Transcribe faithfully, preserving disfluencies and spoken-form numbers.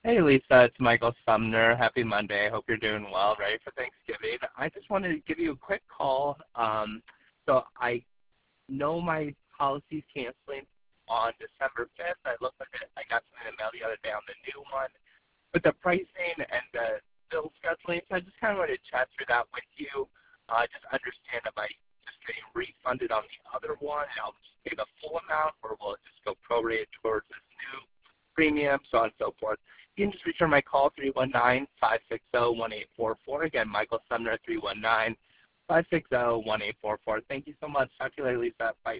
Hey Lisa, it's Michael Sumner. Happy Monday. Hope you're doing well, ready for Thanksgiving. I just wanted to give you a quick call. Um, so I know my policy's canceling on December fifth. I looked at it. I got something in the mail the other day on the new one. But the pricing and the bill scheduling, so I just kind of wanted to chat through that with you. Uh, just understand, am I just getting refunded on the other one and I'll just pay the full amount, or will it just go prorated towards this new premium, so on and so forth. You can just return my call, three one nine, five six zero, one eight four four. Again, Michael Sumner, three one nine, five six zero, one eight four four. Thank you so much. Talk to you later, Lisa. Bye.